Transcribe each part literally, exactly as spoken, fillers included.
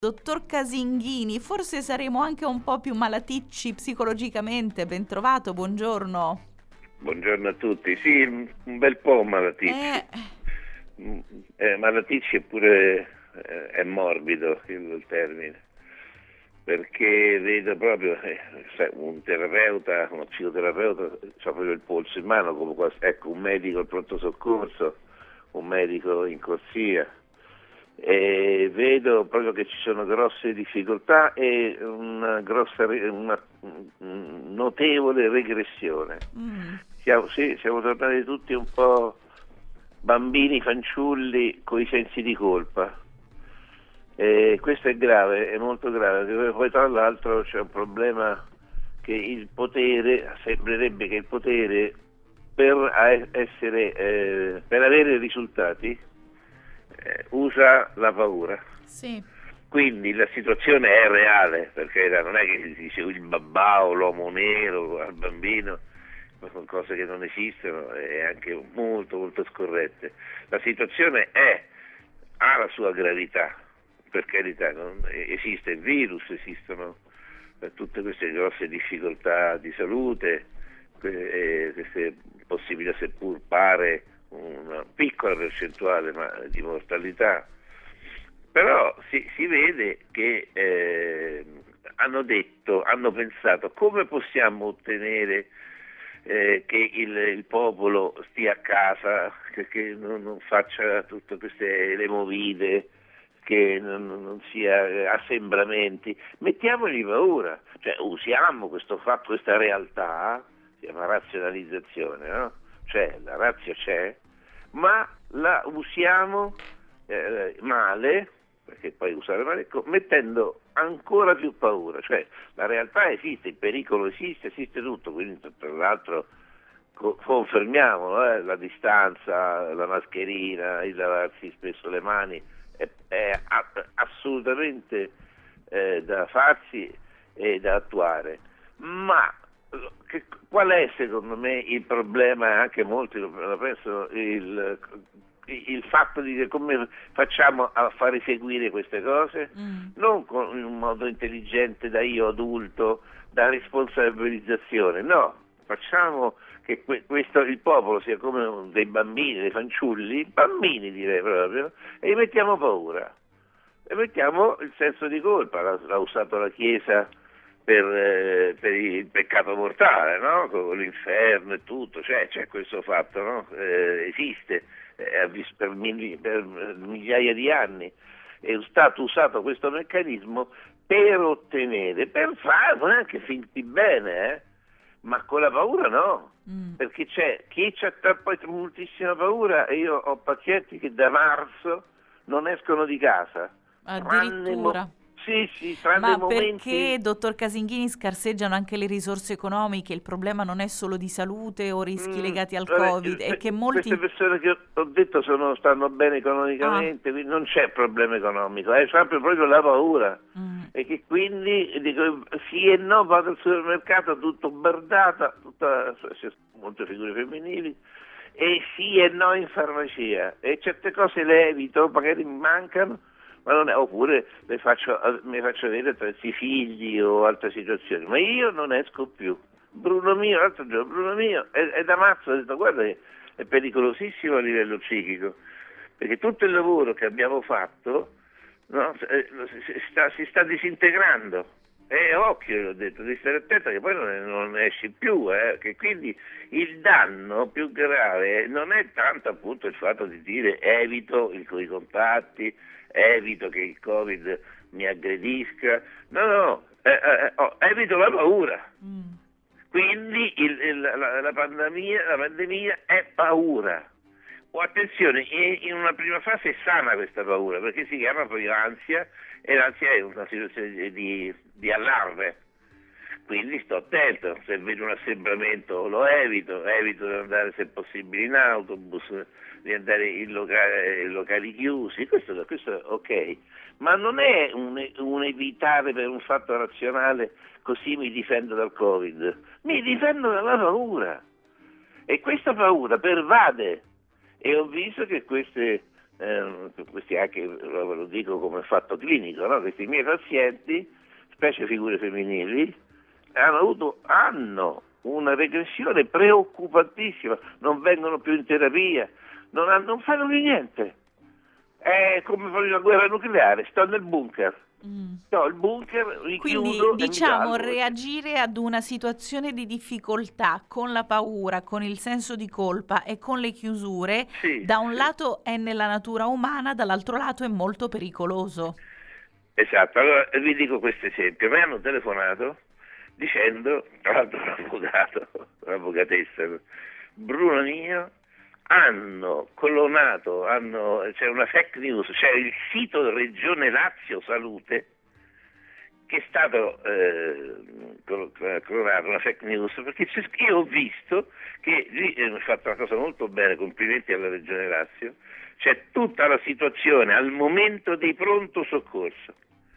Dottor Casinghini, forse saremo anche un po' più malaticci psicologicamente. Ben trovato, buongiorno. Buongiorno a tutti. Sì, un bel po' malaticci. Eh, Eh, malaticci eppure eh, è morbido il termine, perché vedo proprio eh, sai, un terapeuta, uno psicoterapeuta, c'ha proprio il polso in mano, come quasi, ecco, un medico al pronto soccorso, un medico in corsia. E vedo proprio che ci sono grosse difficoltà e una grossa, una notevole regressione. mm, Siamo, sì, siamo tornati tutti un po' bambini, fanciulli con i sensi di colpa. E questo è grave, è molto grave, perché poi tra l'altro c'è un problema che il potere, sembrerebbe che il potere per essere, eh, per avere risultati eh, usa la paura. sì. Quindi la situazione è reale, perché non è che si dice il babbao, l'uomo nero al bambino, sono cose che non esistono e anche molto molto scorrette. La situazione è, ha la sua gravità, per carità, non, esiste il virus, esistono eh, tutte queste grosse difficoltà di salute, eh, queste possibilità, seppur pare una piccola percentuale ma di mortalità. Però si, si vede che eh, hanno detto, hanno pensato come possiamo ottenere eh, che il, il popolo stia a casa, che, che non, non faccia tutte queste le movide, che non, non sia assembramenti, mettiamogli paura, cioè usiamo questo fatto, questa realtà, si chiama razionalizzazione, no? Cioè la razza c'è, ma la usiamo eh, male, perché poi usare male, mettendo ancora più paura, cioè la realtà esiste, il pericolo esiste, esiste tutto, quindi tra l'altro co- confermiamo eh, la distanza, la mascherina, il lavarsi spesso le mani, è, è a- assolutamente eh, da farsi e da attuare, ma che, qual è secondo me il problema, anche molti lo pensano, il il fatto di come facciamo a far eseguire queste cose, mm. non con, in un modo intelligente da io adulto, da responsabilizzazione, no, facciamo che que- questo, il popolo sia come dei bambini, dei fanciulli, bambini direi proprio, e gli mettiamo paura, e mettiamo il senso di colpa, l'ha, l'ha usato la Chiesa per, eh, per il peccato mortale, no? Con l'inferno e tutto, cioè c'è questo fatto, no? Eh, esiste, eh, per, migli- per migliaia di anni è stato usato questo meccanismo per ottenere, per fare, non è anche finti bene, eh? Ma con la paura no, Mm. perché c'è chi c'ha poi moltissima paura, e io ho pazienti che da marzo non escono di casa, tranne mo- Addirittura. sì, sì, tranne Ma momenti. perché, dottor Casinghini, scarseggiano anche le risorse economiche? Il problema non è solo di salute o rischi Mm, legati al vabbè, Covid, è eh, che queste molti... persone che ho detto sono, stanno bene Ah, economicamente, quindi non c'è problema economico, è sempre proprio la paura. mm, E che quindi dico, sì e no, vado al supermercato tutto bardata, tutta, molte figure femminili, e sì e no in farmacia, e certe cose le evito, magari mi mancano, ma non è, oppure le faccio, mi faccio vedere attraverso i figli o altre situazioni, ma io non esco più. Bruno mio, l'altro giorno, Bruno mio, è, è da mazzo, ho detto guarda che è pericolosissimo a livello psichico, perché tutto il lavoro che abbiamo fatto, no, eh, si, sta, si sta disintegrando. E occhio, ho detto, devi stare attento che poi non, non esci più, eh, che quindi il danno più grave non è tanto appunto il fatto di dire evito i, i contatti, evito che il Covid mi aggredisca, no, no, eh, eh, oh, evito la paura. mm. Quindi il, il, la, la, pandemia, la pandemia è paura. O attenzione, in una prima fase è sana questa paura, perché si chiama poi ansia, e l'ansia è una situazione di, di, di allarme. Quindi sto attento, se vedo un assembramento lo evito, evito di andare se possibile in autobus, di andare in, locali, in locali chiusi, questo, questo è ok, ma non è un, un evitare per un fatto razionale, così mi difendo dal Covid, mi difendo dalla paura, e questa paura pervade, e ho visto che queste eh, questi anche, ve lo dico come fatto clinico, no? Questi miei pazienti, specie figure femminili, hanno avuto, hanno una regressione preoccupantissima, non vengono più in terapia, non, hanno, non fanno più niente. È come fare una guerra nucleare, sto nel bunker. Mm. No, il bunker richiudo. Quindi diciamo e mi salvo. reagire ad una situazione di difficoltà con la paura, con il senso di colpa e con le chiusure, Sì, da un sì. lato è nella natura umana, dall'altro lato è molto pericoloso. Esatto, allora vi dico questo esempio. Mi hanno telefonato dicendo, tra l'altro un avvocato, un'avvocatessa, Bruno mio, hanno clonato, hanno, c'è una fake news, c'è il sito Regione Lazio Salute che è stato eh, clonato, una fake news, perché io ho visto che lì hanno fatto una cosa molto bene, complimenti alla Regione Lazio, c'è tutta la situazione al momento dei pronto soccorso.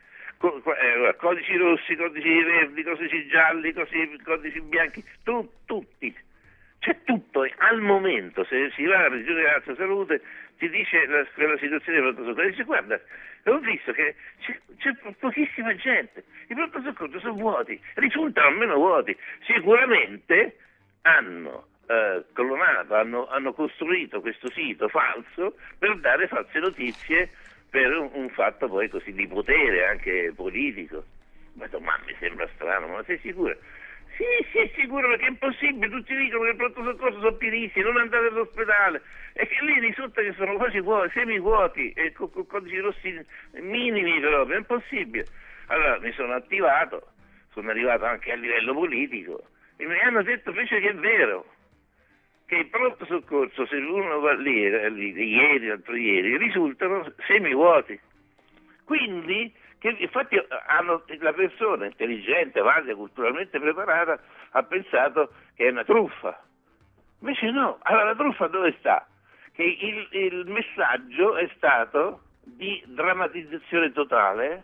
Codici rossi, codici verdi, codici gialli, codici, codici bianchi, tu, tutti. C'è tutto, al momento, se si va alla Regione Lazio Salute ti dice la, la situazione del pronto soccorso, dice guarda, ho visto che c'è, c'è pochissima gente, i pronto soccorso sono vuoti, risultano almeno vuoti, sicuramente hanno eh, clonato, hanno, hanno costruito questo sito falso per dare false notizie per un, un fatto poi così di potere anche politico. Ma, ma mi sembra strano, ma sei sicuro? Sì, sì, è sicuro, perché è impossibile, tutti dicono che il pronto soccorso sono pienissimi, non andate all'ospedale, e che lì risulta che sono quasi vuoti, semi vuoti, e con, con codici rossi minimi proprio, è impossibile. Allora mi sono attivato, sono arrivato anche a livello politico, e mi hanno detto invece che è vero, che il pronto soccorso, se uno va lì, lì ieri, l'altro ieri, risultano semi vuoti. Quindi, che infatti hanno, la persona intelligente, valida, culturalmente preparata, ha pensato che è una truffa. Invece no, allora la truffa dove sta? Che il, il messaggio è stato di drammatizzazione totale.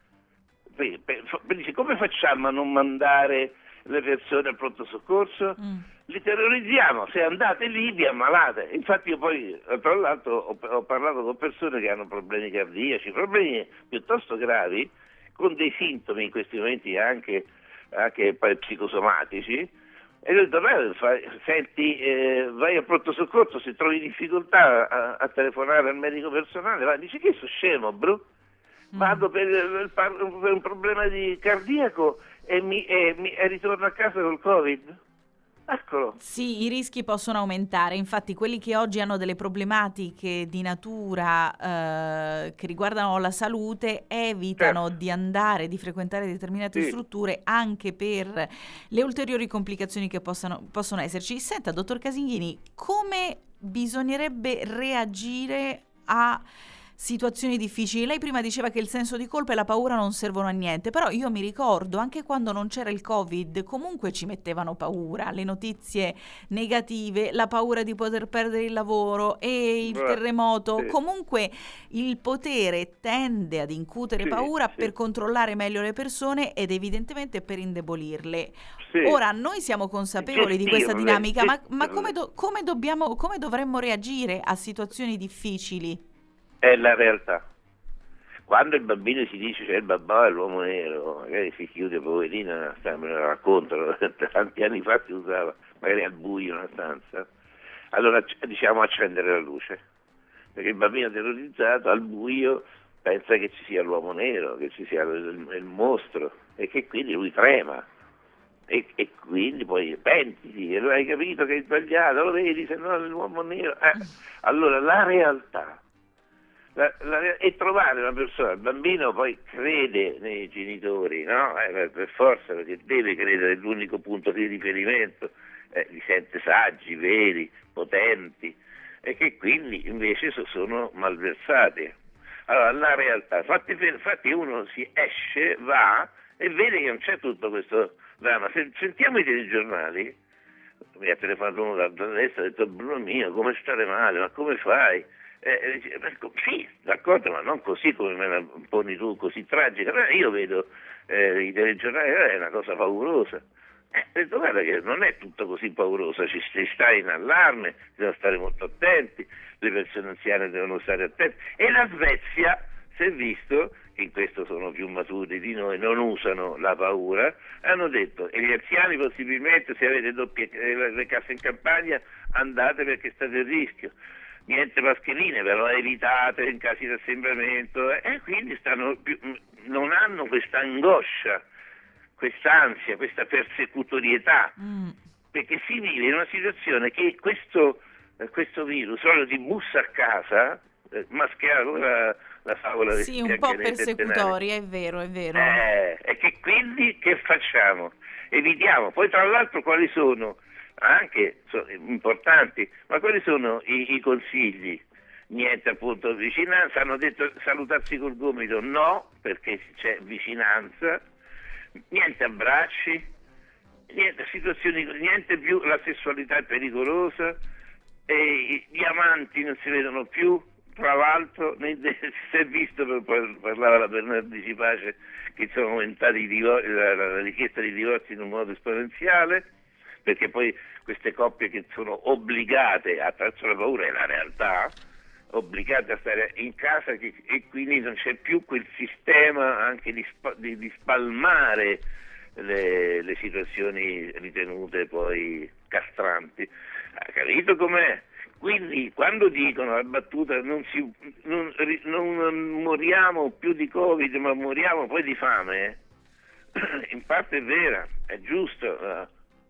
Per, per, per, come facciamo a non mandare le persone al pronto soccorso? Mm. Li terrorizziamo, se andate lì vi ammalate. Infatti io poi, tra l'altro, ho, ho parlato con persone che hanno problemi cardiaci, problemi piuttosto gravi, con dei sintomi in questi momenti anche, anche psicosomatici, e gli ho detto, senti, eh, vai al pronto soccorso, se trovi difficoltà a, a telefonare al medico personale, vai, dici che sono scemo, bro? Vado per, per, per un problema di cardiaco e, mi, e, mi, e ritorno a casa col Covid. Eccolo. Sì, i rischi possono aumentare, infatti quelli che oggi hanno delle problematiche di natura eh, che riguardano la salute evitano certo. di andare, di frequentare determinate sì. strutture anche per le ulteriori complicazioni che possano, possono esserci. Senta, dottor Casinghini, come bisognerebbe reagire a situazioni difficili? Lei prima diceva che il senso di colpa e la paura non servono a niente, però io mi ricordo anche quando non c'era il Covid comunque ci mettevano paura, le notizie negative, la paura di poter perdere il lavoro e il Beh, terremoto, sì. comunque il potere tende ad incutere sì, paura sì. per controllare meglio le persone ed evidentemente per indebolirle. Sì. Ora noi siamo consapevoli Gestirle. di questa dinamica, ma, ma come, do, come, dobbiamo, come dovremmo reagire a situazioni difficili? È la realtà. Quando il bambino si dice c'è il babà e l'uomo nero, magari si chiude poverina, me lo raccontano, tanti anni fa si usava, magari al buio una stanza, allora diciamo accendere la luce, perché il bambino terrorizzato al buio pensa che ci sia l'uomo nero, che ci sia il, il mostro e che quindi lui trema e, e quindi poi pentiti, e hai capito che hai sbagliato, lo vedi, se no è l'uomo nero. Eh, allora la realtà La, la, e trovare una persona, il bambino poi crede nei genitori, no? Eh, per forza, perché deve credere, è l'unico punto di riferimento, eh, li sente saggi, veri, potenti, e che quindi invece sono malversati. Allora la realtà, infatti, infatti uno si esce, va e vede che non c'è tutto questo dramma. Se, sentiamo i telegiornali, mi ha telefonato uno da destra e ha detto Bruno mio, come stare male, ma come fai? Eh, sì, d'accordo, ma non così come me la poni tu, così tragica. Io vedo eh, i telegiornali, è una cosa paurosa. Eh, ho detto guarda che non è tutto così pauroso, ci si sta in allarme, bisogna stare molto attenti, le persone anziane devono stare attente. E la Svezia si è visto che in questo sono più maturi di noi, non usano la paura, hanno detto e gli anziani possibilmente se avete doppie, eh, le case in campagna andate perché state a rischio. Niente mascherine, però evitate in casi di assembramento e eh, quindi stanno più, non hanno questa angoscia, quest'ansia, questa persecutorietà, mm. perché si vive in una situazione che questo, questo virus solo ti bussa a casa, eh, mascherato la, la favola del sì, un po' persecutoria, è vero, è vero. Eh, e che quindi che facciamo? Evitiamo. Poi tra l'altro quali sono? Anche sono importanti, ma quali sono i, i consigli? Niente appunto vicinanza, hanno detto salutarsi col gomito, no, perché c'è vicinanza, niente abbracci, niente situazioni, niente più, la sessualità è pericolosa, e gli amanti non si vedono più, tra l'altro si è visto, parlava la Bernardi Pace, che sono aumentati i divorzi, la, la richiesta di divorzi in un modo esponenziale, perché poi queste coppie che sono obbligate attraverso la paura e la realtà, obbligate a stare in casa che, e quindi non c'è più quel sistema anche di, di, di spalmare le, le situazioni ritenute poi castranti. Ha capito com'è? Quindi quando dicono la battuta non, si, non, non moriamo più di Covid ma moriamo poi di fame, in parte è vera, è giusto.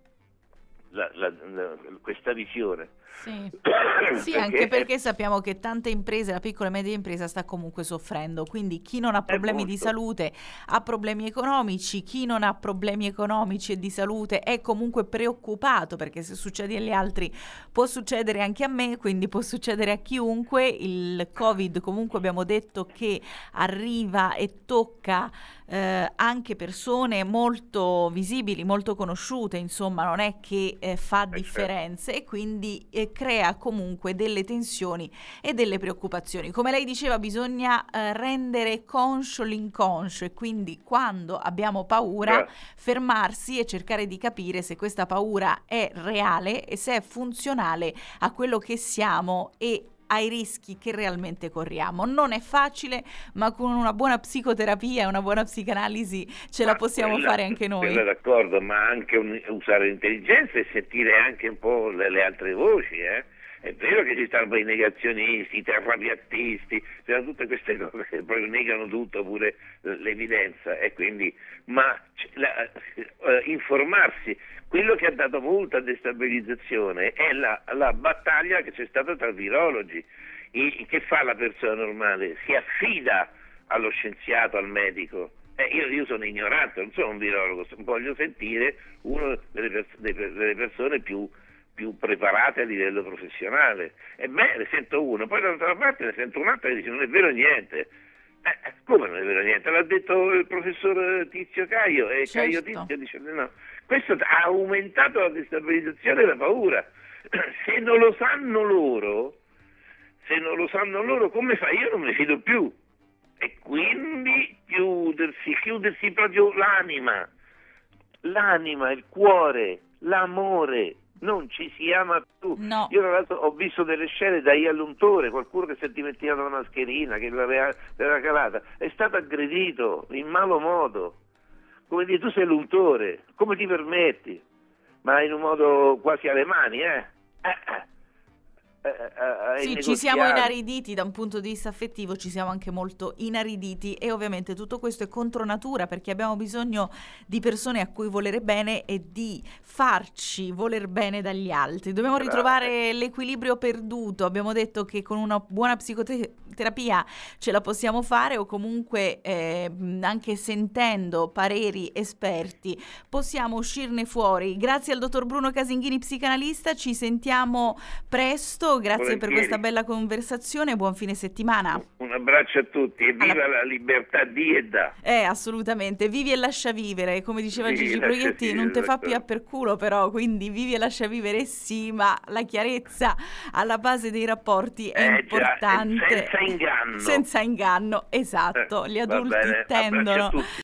La, la, la, questa visione sì, sì perché anche perché sappiamo che tante imprese, la piccola e media impresa sta comunque soffrendo, quindi chi non ha problemi di salute ha problemi economici, chi non ha problemi economici e di salute è comunque preoccupato, perché se succede agli altri può succedere anche a me, quindi può succedere a chiunque. Il Covid comunque abbiamo detto che arriva e tocca eh, anche persone molto visibili, molto conosciute, insomma non è che eh, fa differenze e quindi eh, crea comunque delle tensioni e delle preoccupazioni. Come lei diceva, bisogna eh, rendere conscio l'inconscio e quindi quando abbiamo paura yeah. fermarsi e cercare di capire se questa paura è reale e se è funzionale a quello che siamo e ai rischi che realmente corriamo. Non è facile, ma con una buona psicoterapia e una buona psicanalisi ce ma la possiamo quella, fare anche noi. Sono d'accordo, ma anche un, usare l'intelligenza e sentire anche un po' le, le altre voci, eh? È vero che ci stanno i negazionisti, i terrapiattisti, tutte queste cose che proprio negano tutto, pure l'evidenza, e quindi, ma la, uh, informarsi. Quello che ha dato molta destabilizzazione è la, la battaglia che c'è stata tra virologi. I, che fa la persona normale? Si affida allo scienziato, al medico. Eh, io, io sono ignorante, non sono un virologo, voglio sentire una delle, pers- delle persone più, più preparate a livello professionale. Ebbene, ne sento uno, poi dall'altra parte ne sento un altro che dice non è vero niente. Eh, come non è vero niente? L'ha detto il professor Tizio Caio e certo. Caio Tizio dice no. Questo ha aumentato la destabilizzazione e la paura. Se non lo sanno loro, se non lo sanno loro, come fa? Io non mi fido più. E quindi chiudersi, chiudersi proprio l'anima, l'anima, il cuore, l'amore. Non ci si ama più. No. Io tra l'altro ho visto delle scene da I all'untore, qualcuno che si è dimenticato la mascherina, che l'aveva, l'aveva calata, è stato aggredito in malo modo. Come dire, tu sei l'untore, come ti permetti? Ma in un modo quasi alle mani, eh? eh, eh, eh sì, ci siamo inariditi da un punto di vista affettivo, ci siamo anche molto inariditi e ovviamente tutto questo è contro natura perché abbiamo bisogno di persone a cui volere bene e di farci voler bene dagli altri. Dobbiamo ritrovare l'equilibrio perduto, abbiamo detto che con una buona psicoterapia ce la possiamo fare o comunque eh, anche sentendo pareri esperti possiamo uscirne fuori. Grazie al dottor Bruno Casinghini, psicanalista, ci sentiamo presto. Grazie Volentieri. Per questa bella conversazione, buon fine settimana. Un abbraccio a tutti e viva Alla... la libertà di e da. Eh, assolutamente, vivi e lascia vivere, come diceva vivi Gigi Proietti, non te fa più a per culo però, quindi vivi e lascia vivere sì, ma la chiarezza alla base dei rapporti è eh, importante. Già, senza inganno. Senza inganno, esatto, eh, gli adulti tendono